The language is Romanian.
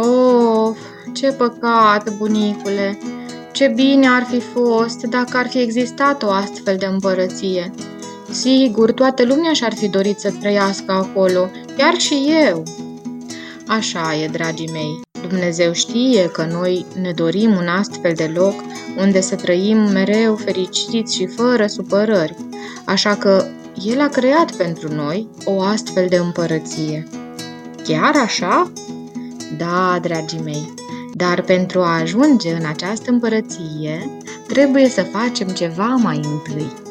Of, ce păcat, bunicule! Ce bine ar fi fost dacă ar fi existat o astfel de împărăție. Sigur, toată lumea și-ar fi dorit să trăiască acolo, chiar și eu. Așa e, dragii mei. Dumnezeu știe că noi ne dorim un astfel de loc unde să trăim mereu fericiți și fără supărări, așa că El a creat pentru noi o astfel de împărăție. Chiar așa? Da, dragii mei, dar pentru a ajunge în această împărăție, trebuie să facem ceva mai întâi.